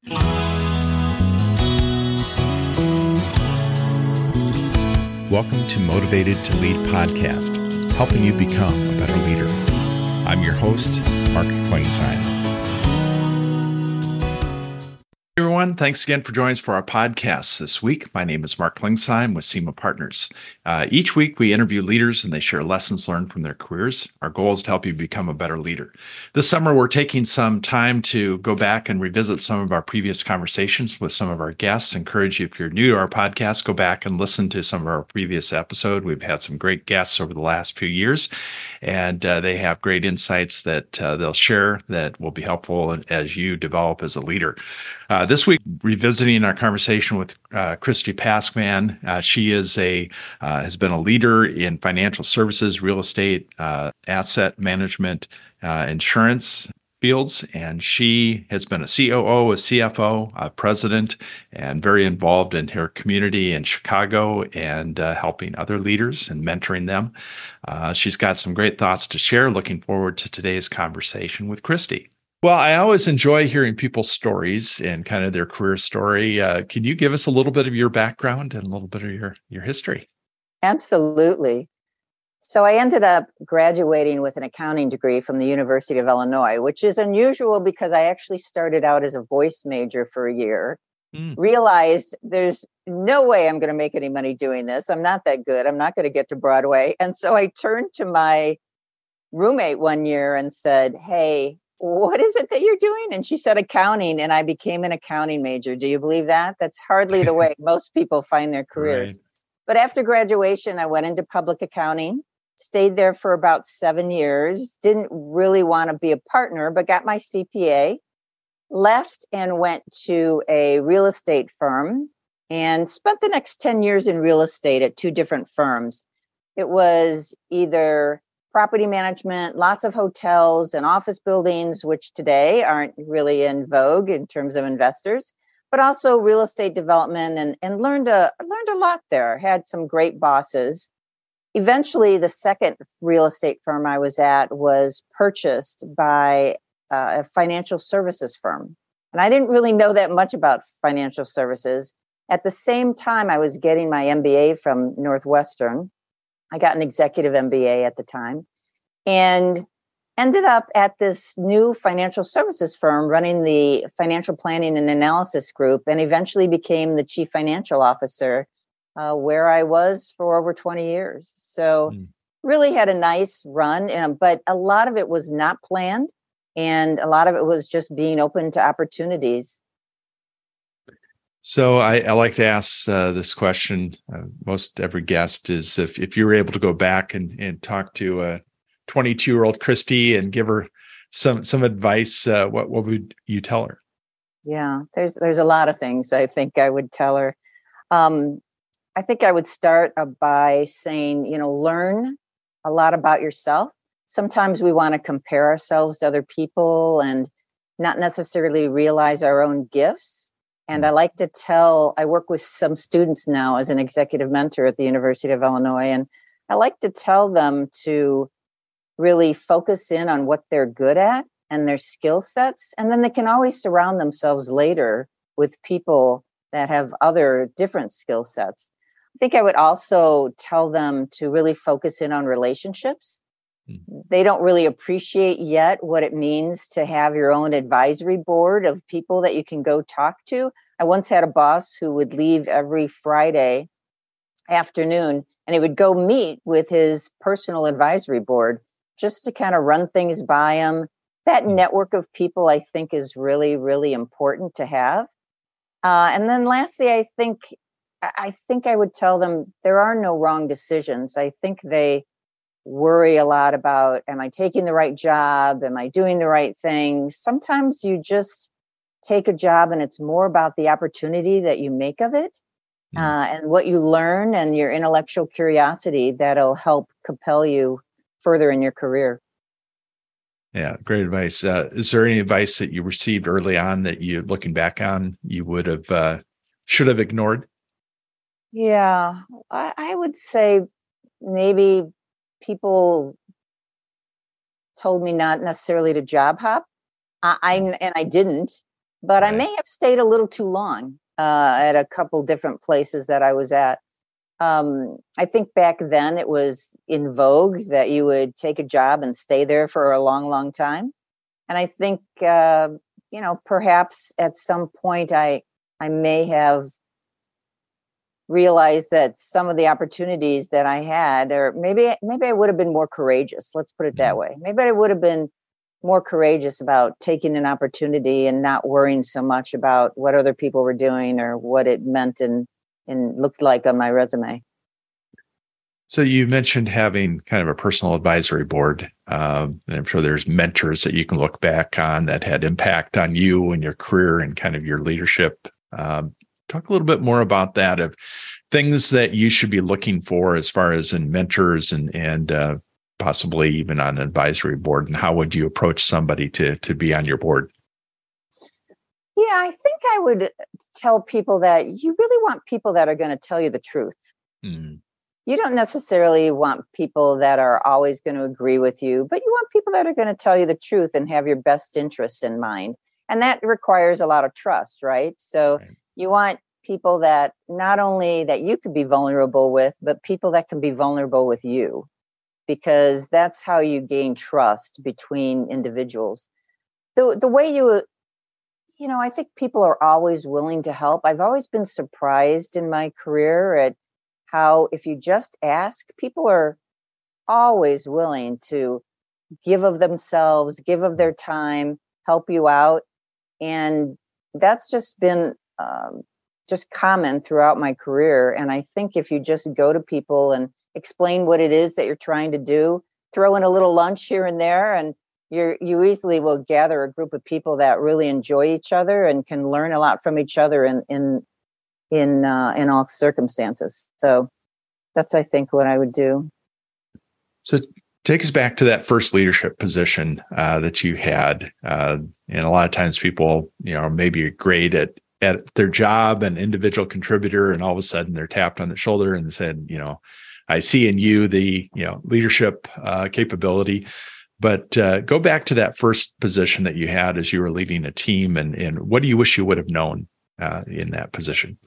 Welcome to Motivated to Lead podcast, helping you become a better leader. I'm your host, Mark Klingsheim. Hey everyone, thanks again for joining us for our podcast this week. My name is Mark Klingsheim with SEMA Partners. Each week we interview leaders and they share lessons learned from their careers. Our goal is to help you become a better leader. This summer we're taking some time to go back and revisit some of our previous conversations with some of our guests. Encourage you, if you're new to our podcast, go back and listen to some of our previous episodes. We've had some great guests over the last few years, and they have great insights that they'll share that will be helpful as you develop as a leader. This week, revisiting our conversation with Christy Paskman. She is has been a leader in financial services, real estate, asset management, insurance fields, and she has been a COO, a CFO, a president, and very involved in her community in Chicago and helping other leaders and mentoring them. She's got some great thoughts to share. Looking forward to today's conversation with Christy. Well, I always enjoy hearing people's stories and kind of their career story. Can you give us a little bit of your background and a little bit of your history? Absolutely. So I ended up graduating with an accounting degree from the University of Illinois, which is unusual because I actually started out as a voice major for a year, realized there's no way I'm going to make any money doing this. I'm not that good. I'm not going to get to Broadway. And so I turned to my roommate one year and said, "Hey, what is it that you're doing?" And she said accounting, and I became an accounting major. Do you believe that? That's hardly the way most people find their careers. Right. But after graduation, I went into public accounting, stayed there for about 7 years, didn't really want to be a partner, but got my CPA, left and went to a real estate firm and spent the next 10 years in real estate at two different firms. It was either property management, lots of hotels and office buildings, which today aren't really in vogue in terms of investors, but also real estate development, and learned a lot there. Had some great bosses. Eventually, the second real estate firm I was at was purchased by a financial services firm. And I didn't really know that much about financial services. At the same time, I was getting my MBA from Northwestern. I got an executive MBA at the time and ended up at this new financial services firm running the financial planning and analysis group, and eventually became the chief financial officer, where I was for over 20 years. So really had a nice run, but a lot of it was not planned, and a lot of it was just being open to opportunities. So I like to ask this question. Most every guest is if you were able to go back and talk to a 22-year-old Christy and give her some advice, what would you tell her? Yeah, there's a lot of things I think I would tell her. I think I would start by saying, learn a lot about yourself. Sometimes we want to compare ourselves to other people and not necessarily realize our own gifts. And I like to I work with some students now as an executive mentor at the University of Illinois. And I like to tell them to really focus in on what they're good at and their skill sets. And then they can always surround themselves later with people that have other different skill sets. I think I would also tell them to really focus in on relationships. They don't really appreciate yet what it means to have your own advisory board of people that you can go talk to. I once had a boss who would leave every Friday afternoon and he would go meet with his personal advisory board just to kind of run things by him. That network of people, I think, is really, really important to have. And then lastly, I think I would tell them there are no wrong decisions. I think they worry a lot about, am I taking the right job? Am I doing the right thing? Sometimes you just take a job and it's more about the opportunity that you make of it and what you learn and your intellectual curiosity that'll help propel you further in your career. Yeah, great advice. Is there any advice that you received early on that you, looking back on, you would have should have ignored? Yeah, I would say maybe people told me not necessarily to job hop. I didn't. but I Right. may have stayed a little too long at a couple different places that I was at. I think back then it was in vogue that you would take a job and stay there for a long, long time. And I think, perhaps at some point I may have realized that some of the opportunities that I had, or maybe I would have been more courageous. Let's put it that Mhm. way. Maybe I would have been more courageous about taking an opportunity and not worrying so much about what other people were doing or what it meant and looked like on my resume. So you mentioned having kind of a personal advisory board. And I'm sure there's mentors that you can look back on that had impact on you and your career and kind of your leadership. Talk a little bit more about that, of things that you should be looking for as far as in mentors and possibly even on an advisory board, and how would you approach somebody to be on your board? Yeah, I think I would tell people that you really want people that are going to tell you the truth. Mm, You don't necessarily want people that are always going to agree with you, but you want people that are going to tell you the truth and have your best interests in mind. And that requires a lot of trust, right? So right. you want people that not only that you could be vulnerable with, but people that can be vulnerable with you, because that's how you gain trust between individuals. The way I think people are always willing to help. I've always been surprised in my career at how, if you just ask, people are always willing to give of themselves, give of their time, help you out. And that's just been just common throughout my career. And I think if you just go to people and explain what it is that you're trying to do, throw in a little lunch here and there, and you easily will gather a group of people that really enjoy each other and can learn a lot from each other in all circumstances. So that's, I think, what I would do. So take us back to that first leadership position that you had. And a lot of times people, maybe are great at their job, an individual contributor, and all of a sudden they're tapped on the shoulder and said, I see in you the, leadership capability. But go back to that first position that you had as you were leading a team, and what do you wish you would have known in that position?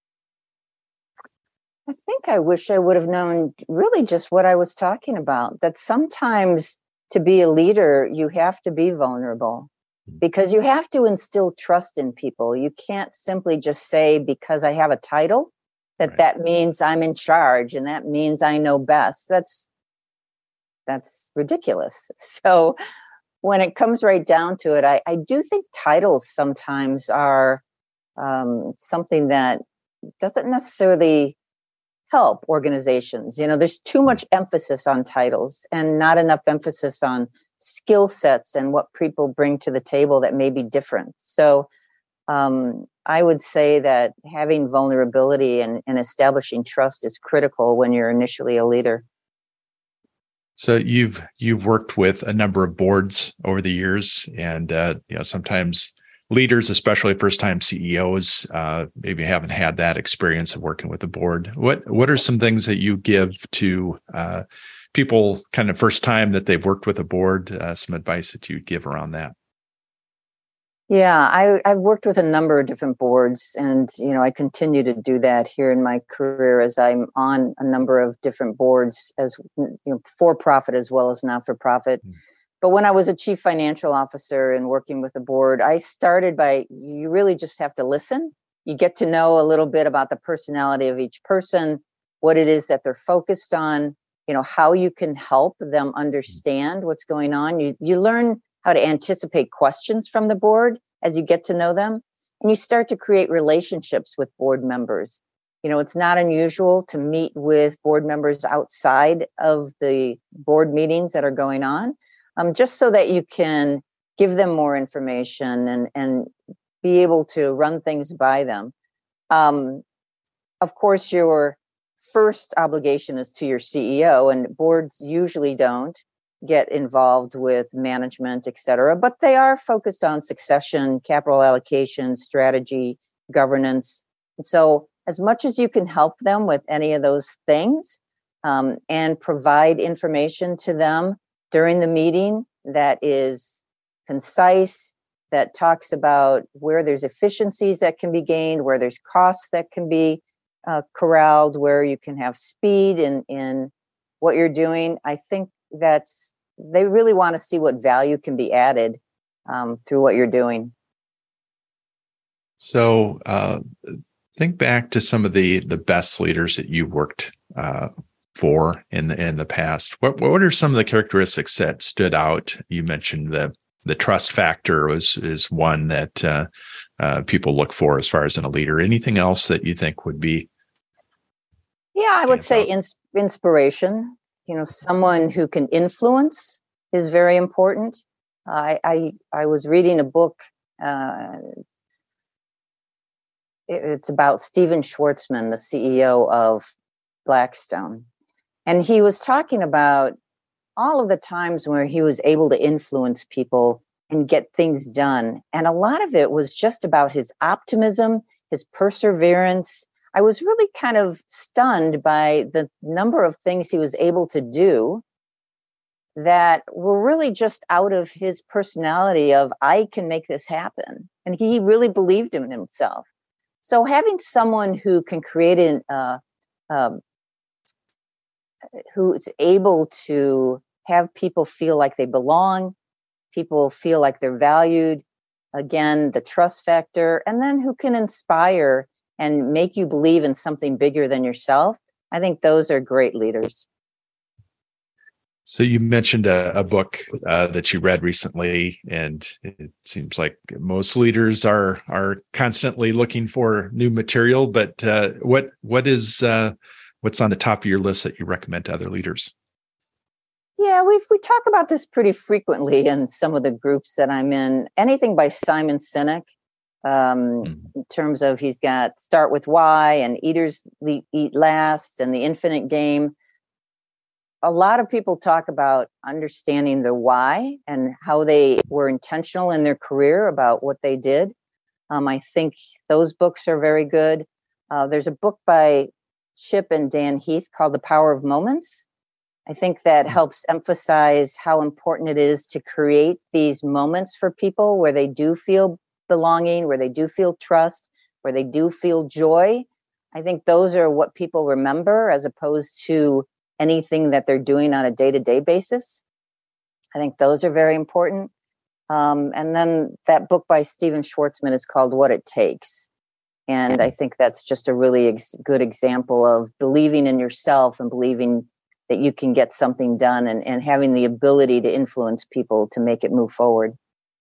I think I wish I would have known really just what I was talking about, that sometimes to be a leader, you have to be vulnerable because you have to instill trust in people. You can't simply just say, because I have a title, Right. that means I'm in charge and that means I know best. That's ridiculous. So when it comes right down to it, I do think titles sometimes are something that doesn't necessarily help organizations. There's too much emphasis on titles and not enough emphasis on skill sets and what people bring to the table that may be different. So I would say that having vulnerability and establishing trust is critical when you're initially a leader. So you've worked with a number of boards over the years, and sometimes leaders, especially first-time CEOs, maybe haven't had that experience of working with a board. What are some things that you give to people, kind of first time that they've worked with a board? Some advice that you'd give around that? Yeah, I've worked with a number of different boards, and I continue to do that here in my career as I'm on a number of different boards, as for profit as well as not for profit. But when I was a chief financial officer and working with a board, I started by, you really just have to listen. You get to know a little bit about the personality of each person, what it is that they're focused on, how you can help them understand what's going on. You learn how to anticipate questions from the board as you get to know them, and you start to create relationships with board members. It's not unusual to meet with board members outside of the board meetings that are going on, just so that you can give them more information and be able to run things by them. Of course, your first obligation is to your CEO, and boards usually don't get involved with management, et cetera, but they are focused on succession, capital allocation, strategy, governance. And so as much as you can help them with any of those things, and provide information to them during the meeting that is concise, that talks about where there's efficiencies that can be gained, where there's costs that can be corralled, where you can have speed in what you're doing. I think they really want to see what value can be added through what you're doing. So think back to some of the best leaders that you worked for in the past. What are some of the characteristics that stood out? You mentioned the trust factor is one that people look for as far as in a leader. Anything else that you think would be? Yeah, I would say inspiration. Someone who can influence is very important. I was reading a book. It's about Stephen Schwarzman, the CEO of Blackstone. And he was talking about all of the times where he was able to influence people and get things done. And a lot of it was just about his optimism, his perseverance. I was really kind of stunned by the number of things he was able to do that were really just out of his personality of, I can make this happen. And he really believed in himself. So having someone who can create who is able to have people feel like they belong, people feel like they're valued, again, the trust factor, and then who can inspire and make you believe in something bigger than yourself. I think those are great leaders. So you mentioned a book that you read recently, and it seems like most leaders are constantly looking for new material. But what's on the top of your list that you recommend to other leaders? Yeah, we talk about this pretty frequently in some of the groups that I'm in. Anything by Simon Sinek, in terms of he's got Start With Why and Eaters Eat Last and The Infinite Game. A lot of people talk about understanding the why and how they were intentional in their career about what they did. I think those books are very good. There's a book by Chip and Dan Heath called The Power of Moments. I think that helps emphasize how important it is to create these moments for people where they do feel belonging, where they do feel trust, where they do feel joy. I think those are what people remember as opposed to anything that they're doing on a day-to-day basis. I think those are very important. And then that book by Stephen Schwarzman is called What It Takes. And I think that's just a really good example of believing in yourself and believing that you can get something done and having the ability to influence people to make it move forward.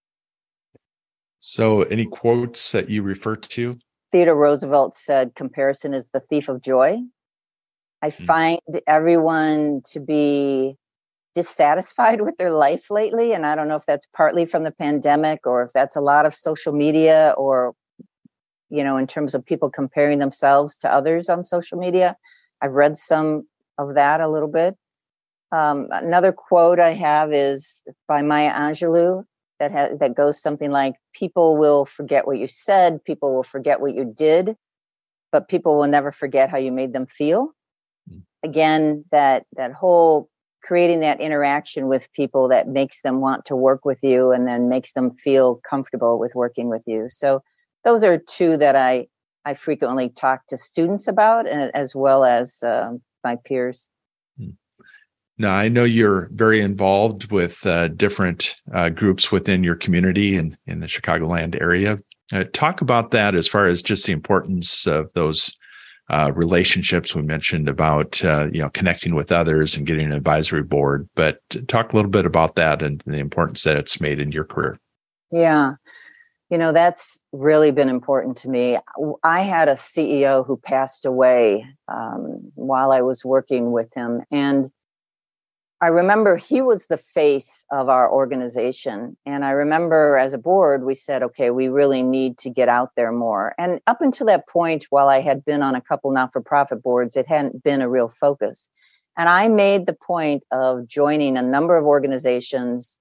So any quotes that you refer to? Theodore Roosevelt said, comparison is the thief of joy. I find everyone to be dissatisfied with their life lately. And I don't know if that's partly from the pandemic or if that's a lot of social media or, in terms of people comparing themselves to others on social media. I've read some of that a little bit. Another quote I have is by Maya Angelou that goes something like, people will forget what you said, people will forget what you did, but people will never forget how you made them feel. Again, that whole creating that interaction with people that makes them want to work with you and then makes them feel comfortable with working with you. So those are two that I frequently talk to students about, as well as my peers. Now, I know you're very involved with different groups within your community and in the Chicagoland area. Talk about that as far as just the importance of those relationships. We mentioned about connecting with others and getting an advisory board, but talk a little bit about that and the importance that it's made in your career. Yeah, that's really been important to me. I had a CEO who passed away while I was working with him, and I remember he was the face of our organization. And I remember as a board, we said, okay, we really need to get out there more. And up until that point, while I had been on a couple not-for-profit boards, it hadn't been a real focus. And I made the point of joining a number of organizations,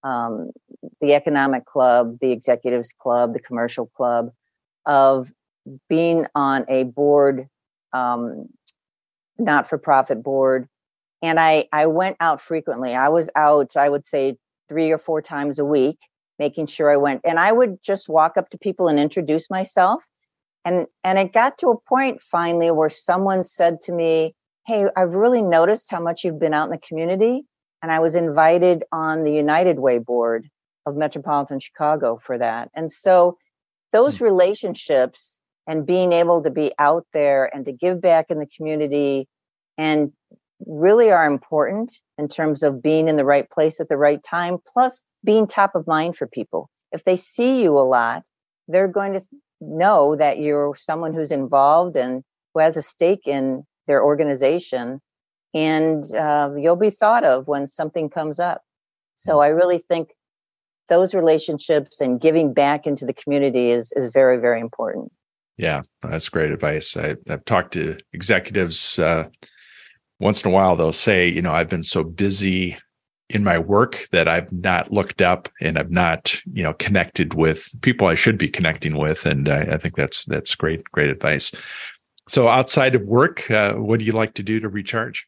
the Economic Club, the Executives Club, the Commercial Club, of being on a board, not-for-profit board. And I went out frequently. I was out, I would say 3 or 4 times a week, making sure I went. And I would just walk up to people and introduce myself. And it got to a point finally where someone said to me, hey, I've really noticed how much you've been out in the community. And I was invited on the United Way board of Metropolitan Chicago for that. And so those relationships and being able to be out there and to give back in the community and really are important in terms of being in the right place at the right time, plus being top of mind for people. If they see you a lot, they're going to know that you're someone who's involved and who has a stake in their organization, and you'll be thought of when something comes up. So I really think those relationships and giving back into the community is very, very important. Yeah, that's great advice. I've talked to executives once in a while. They'll say, I've been so busy in my work that I've not looked up and I've not, connected with people I should be connecting with. And I think that's great advice. So outside of work, what do you like to do to recharge?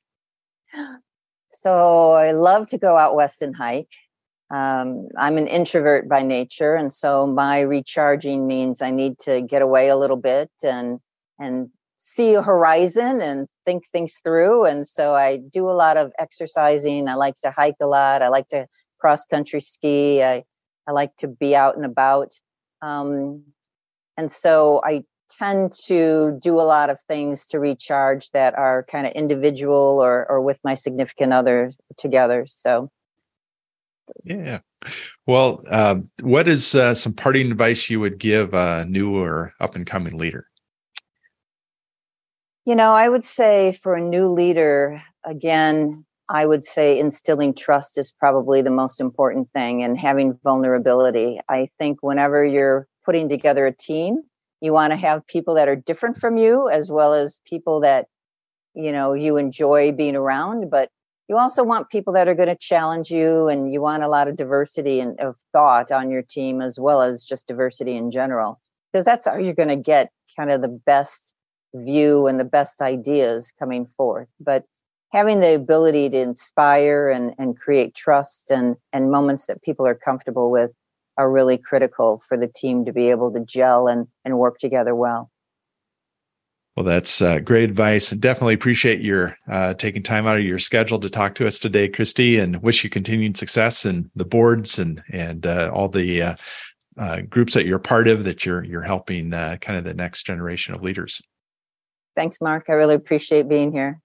So I love to go out west and hike. I'm an introvert by nature. And so my recharging means I need to get away a little bit and see a horizon and think things through. And so I do a lot of exercising. I like to hike a lot. I like to cross country ski. I like to be out and about. And so I tend to do a lot of things to recharge that are kind of individual or with my significant other together. So, yeah. Well, what is some parting advice you would give a new or up and coming leader? I would say for a new leader, again, I would say instilling trust is probably the most important thing, and having vulnerability. I think whenever you're putting together a team, you want to have people that are different from you, as well as people that, you enjoy being around. But you also want people that are going to challenge you, and you want a lot of diversity and of thought on your team, as well as just diversity in general, because that's how you're going to get kind of the best view and the best ideas coming forth. But having the ability to inspire and create trust and moments that people are comfortable with are really critical for the team to be able to gel and work together well. Well, that's great advice, and definitely appreciate your taking time out of your schedule to talk to us today, Christy, and wish you continued success in the boards and all the groups that you're part of, that you're helping kind of the next generation of leaders. Thanks, Mark. I really appreciate being here.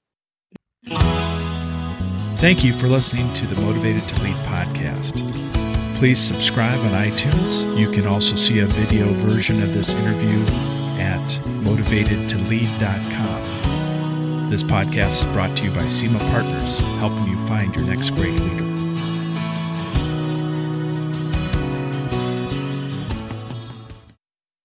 Thank you for listening to the Motivated to Lead podcast. Please subscribe on iTunes. You can also see a video version of this interview at motivatedtolead.com. This podcast is brought to you by SEMA Partners, helping you find your next great leader.